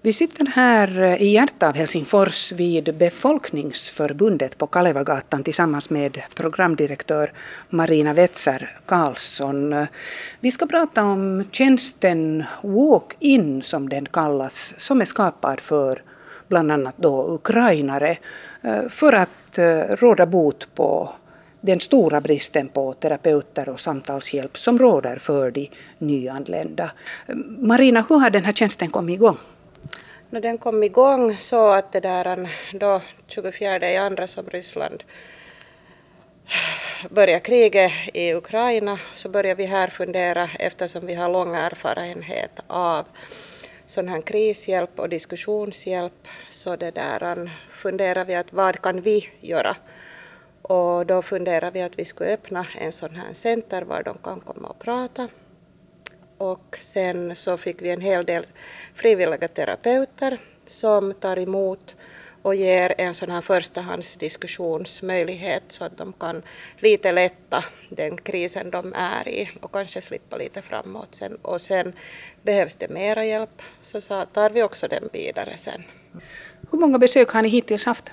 Vi sitter här i hjärtat av Helsingfors vid Befolkningsförbundet på Kalevagatan tillsammans med programdirektör Marina Wetzer Karlsson. Vi ska prata om tjänsten Walk-in som den kallas, som är skapad för bland annat då ukrainare för att råda bot på den stora bristen på terapeuter och samtalshjälp som råder för de nyanlända. Marina, hur har den här tjänsten kommit igång? När den kom igång så att det där då 24/2 som Ryssland började kriget i Ukraina, så började vi här fundera, eftersom vi har lång erfarenhet av sån här krishjälp och diskussionshjälp, så det där funderar vi att vad kan vi göra? Och då funderar vi att vi skulle öppna en sån här center var de kan komma och prata. Och sen så fick vi en hel del frivilliga terapeuter som tar emot och ger en sån här förstahandsdiskussionsmöjlighet så att de kan lite lätta den krisen de är i och kanske slippa lite framåt sen. Och sen behövs det mera hjälp så tar vi också den vidare sen. Hur många besök har ni hittills haft?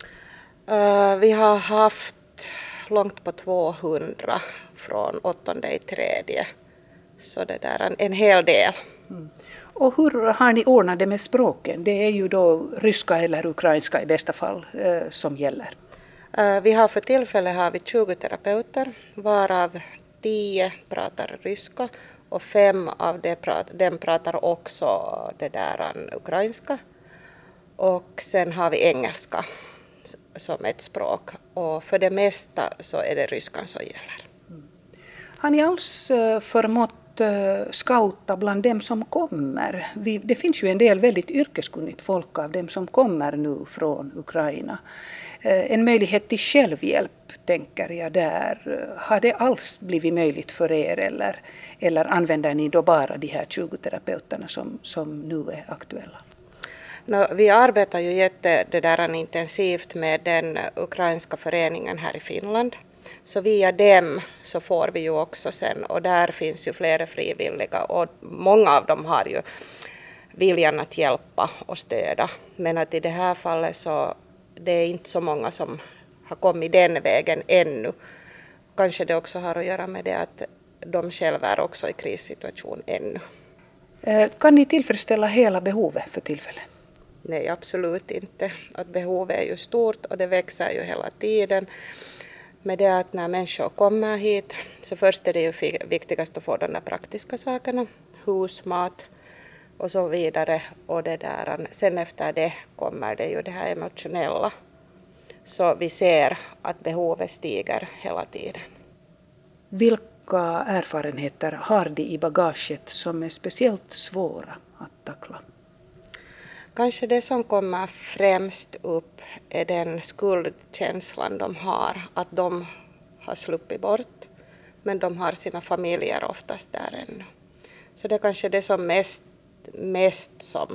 Vi har haft långt på 200 från 8/3. Så det där en hel del. Och hur har ni ordnat det med språken? Det är ju då ryska eller ukrainska i bästa fall som gäller. Vi har för tillfället 20 terapeuter, varav 10 pratar ryska och 5 av dem pratar också det där ukrainska. Och sen har vi engelska som ett språk. Och för det mesta så är det ryskan som gäller. Har ni alls förmått scouta bland dem som kommer? Det finns ju en del väldigt yrkeskunnigt folk av dem som kommer nu från Ukraina. En möjlighet till självhjälp tänker jag där. Har det alls blivit möjligt för er eller använder ni då bara de här 20 terapeuterna som nu är aktuella? Vi arbetar ju intensivt med den ukrainska föreningen här i Finland. Så via dem så får vi ju också sen, och där finns ju flera frivilliga och många av dem har ju viljan att hjälpa och stödja. Men att i det här fallet så det är inte så många som har kommit den vägen ännu. Kanske det också har att göra med det att de själva är också i krissituation ännu. Kan ni tillfredsställa hela behovet för tillfället? Nej, absolut inte. Att behovet är ju stort och det växer ju hela tiden. Med det att när människor kommer hit så först är det ju viktigast att få de där praktiska sakerna, hus, mat och så vidare. Och det där, sen efter det kommer det ju det här emotionella. Så vi ser att behovet stiger hela tiden. Vilka erfarenheter har de i bagaget som är speciellt svåra att tackla? Kanske det som kommer främst upp är den skuldkänslan de har, att de har sluppit bort, men de har sina familjer oftast där ännu. Så det är kanske det som mest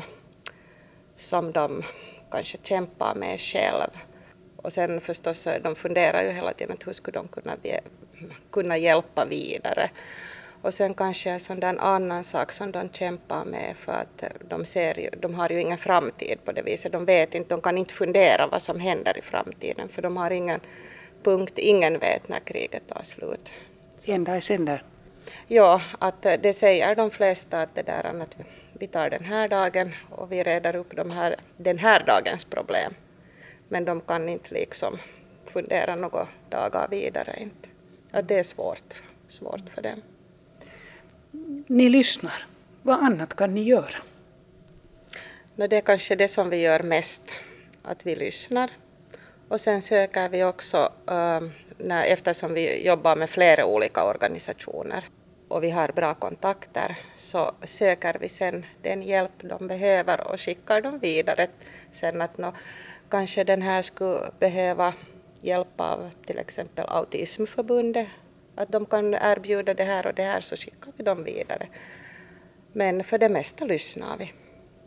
som de kanske kämpar med själv. Och sen förstås, de funderar ju hela tiden hur skulle de kunna hjälpa vidare. Och sen kanske en sån där annan sak som de kämpar med för att de har ju ingen framtid på det viset. De vet inte, de kan inte fundera vad som händer i framtiden för de har ingen punkt, ingen vet när kriget tar slut. En dag är sen där. Ja, att det säger de flesta att det där att vi tar den här dagen och vi reder upp den här dagens problem. Men de kan inte liksom fundera några dagar vidare inte. Att det är svårt för dem. Ni lyssnar. Vad annat kan ni göra? Det är kanske det som vi gör mest, att vi lyssnar. Och sen söker vi också, eftersom vi jobbar med flera olika organisationer och vi har bra kontakter, så söker vi sen den hjälp de behöver och skickar dem vidare. Sen att kanske den här skulle behöva hjälp av till exempel Autismförbundet, att de kan erbjuda det här och det här, så skickar vi dem vidare. Men för det mesta lyssnar vi.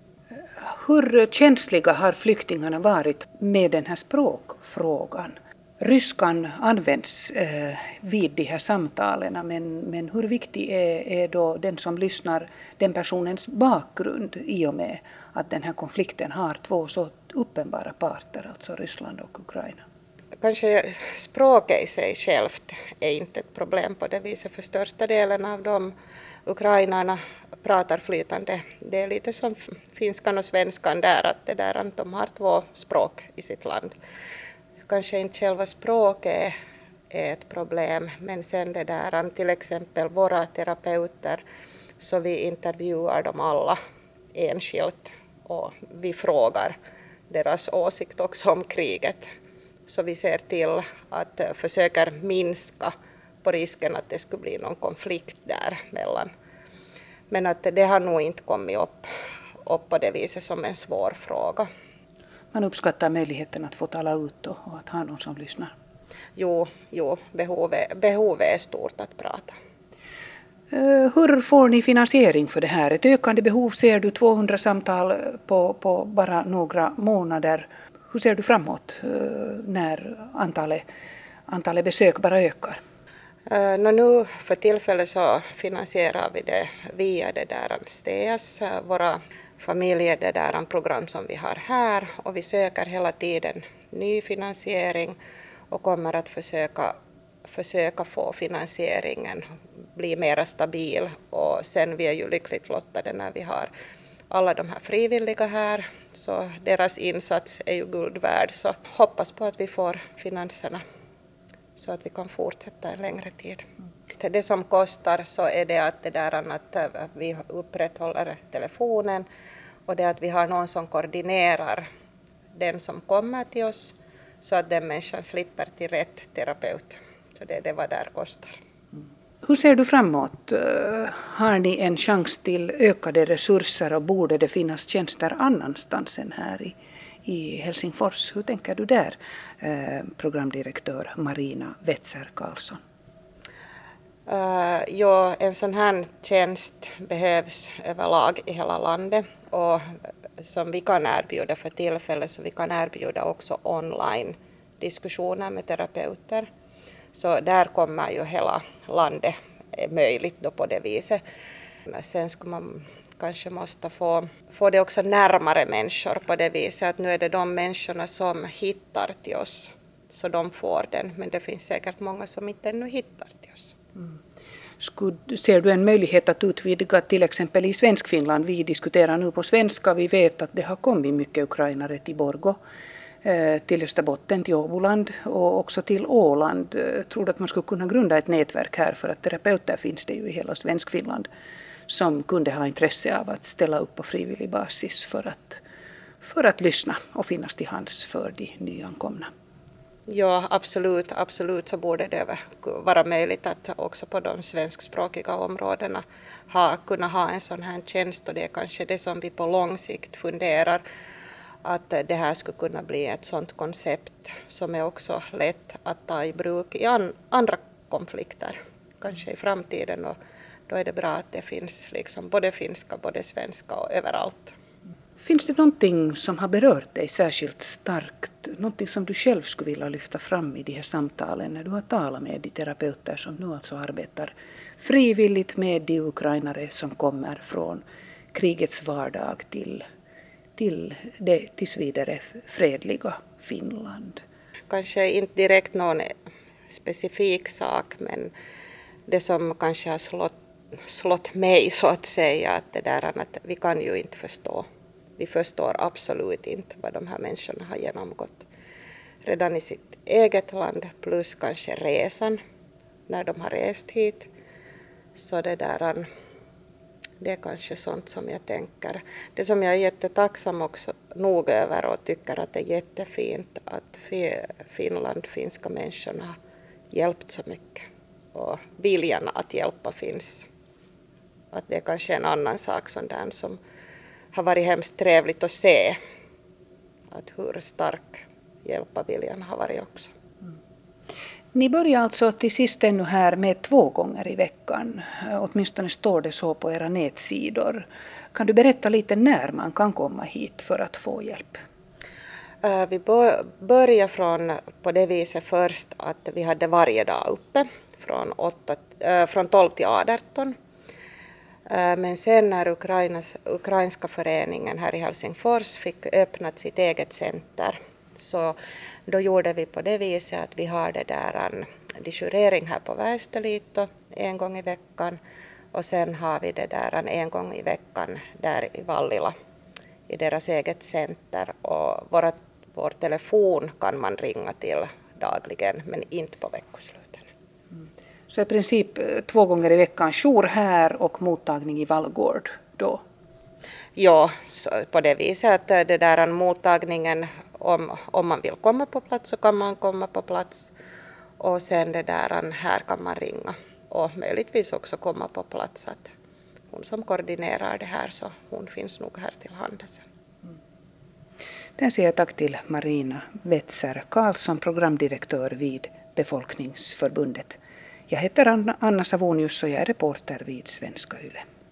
Hur känsliga har flyktingarna varit med den här språkfrågan? Ryskan används vid de här samtalen, men hur viktig är då den som lyssnar, den personens bakgrund i och med att den här konflikten har två så uppenbara parter, alltså Ryssland och Ukraina? Kanske språket i sig självt är inte ett problem på det viset, för största delen av de ukrainarna pratar flytande. Det är lite som finskan och svenskan där, att de har två språk i sitt land. Så kanske inte själva språket är ett problem, men sen det där, till exempel våra terapeuter, så vi intervjuar dem alla enskilt och vi frågar deras åsikt också om kriget. Så vi ser till att försöka minska på risken att det skulle bli någon konflikt däremellan. Men att det har nog inte kommit upp på det viset som en svår fråga. Man uppskattar möjligheten att få tala ut och att ha någon som lyssnar. Jo, behovet är stort att prata. Hur får ni finansiering för det här? Ett ökande behov, ser du 200 samtal på bara några månader. Hur ser du framåt när antalet besök bara ökar? Nu för tillfället så finansierar vi det via det där STS, våra familjer, det där program som vi har här, och vi söker hela tiden ny finansiering och kommer att försöka få finansieringen bli mer stabil, och sen vi är ju lyckligt lottade när vi har alla de här frivilliga här, så deras insats är ju guld värd, så hoppas på att vi får finanserna så att vi kan fortsätta en längre tid. Det som kostar så är det att vi upprätthåller telefonen, och det att vi har någon som koordinerar den som kommer till oss så att den människan slipper till rätt terapeut. Så det är det vad det kostar. Hur ser du framåt? Har ni en chans till ökade resurser och borde det finnas tjänster annanstans än här i Helsingfors? Hur tänker du där, programdirektör Marina Vetser Karlsson? Ja, en sån här tjänst behövs överlag i hela landet, och som vi kan erbjuda för tillfället, så vi kan erbjuda också online diskussioner med terapeuter. Så där kommer ju hela landet möjligt då på det viset. Sen skulle man kanske måste få det också närmare människor på det viset, att nu är det de människorna som hittar till oss, så de får den, men det finns säkert många som inte ännu hittar till oss. Ser du en möjlighet att utvidga till exempel i Svenskfinland? Vi diskuterar nu på svenska, vi vet att det har kommit mycket ukrainare till Borgå, till Österbotten, till Åboland och också till Åland. Tror du att man skulle kunna grunda ett nätverk här, för att terapeuter finns det ju i hela Svenskfinland som kunde ha intresse av att ställa upp på frivillig basis för att lyssna och finnas till hands för de nyankomna? Ja, absolut så borde det vara möjligt att också på de svenskspråkiga områdena kunna ha en sån här tjänst, och det är kanske det som vi på lång sikt funderar, att det här skulle kunna bli ett sådant koncept som är också lätt att ta i bruk i andra konflikter, kanske i framtiden, och då är det bra att det finns liksom både finska, både svenska och överallt. Finns det någonting som har berört dig särskilt starkt, någonting som du själv skulle vilja lyfta fram i de här samtalen när du har talat med de terapeuter som nu alltså arbetar frivilligt med de ukrainare som kommer från krigets vardag till det tills vidare fredliga Finland? Kanske inte direkt någon specifik sak, men det som kanske har slått mig så att säga, att det där att vi kan ju inte förstå. Vi förstår absolut inte vad de här människorna har genomgått redan i sitt eget land, plus kanske resan när de har rest hit. Så det är kanske sånt som jag tänker. Det som jag är jättetacksam också nog över och tycker att det är jättefint att finska människorna har hjälpt så mycket. Och viljan att hjälpa finns. Att det är kanske en annan sak som har varit hemskt trevligt att se. Att hur stark hjälpa-viljan har varit också. Ni börjar alltså till sist ännu här med 2 gånger i veckan. Åtminstone står det så på era nätsidor. Kan du berätta lite när man kan komma hit för att få hjälp? Vi började på det viset först att vi hade varje dag uppe från 12 till 18. Men sen när ukrainska föreningen här i Helsingfors fick öppnat sitt eget center, så då gjorde vi på det viset att vi har det där en digerering här på Västerlito en gång i veckan, och sen har vi det där en gång i veckan där i Vallila i deras eget center, och vår telefon kan man ringa till dagligen men inte på veckosluten. Så i princip 2 gånger i veckan jour här och mottagning i Vallgård då? Ja, så på det viset att det där mottagningen, om man vill komma på plats så kan man komma på plats, och sen det där här kan man ringa och möjligtvis också komma på plats, att hon som koordinerar det här, så hon finns nog här till hands. Den säger tack till Marina Wetzer Karlsson, programdirektör vid Befolkningsförbundet. Jag heter Anna Savonius och jag är reporter vid Svenska Yle.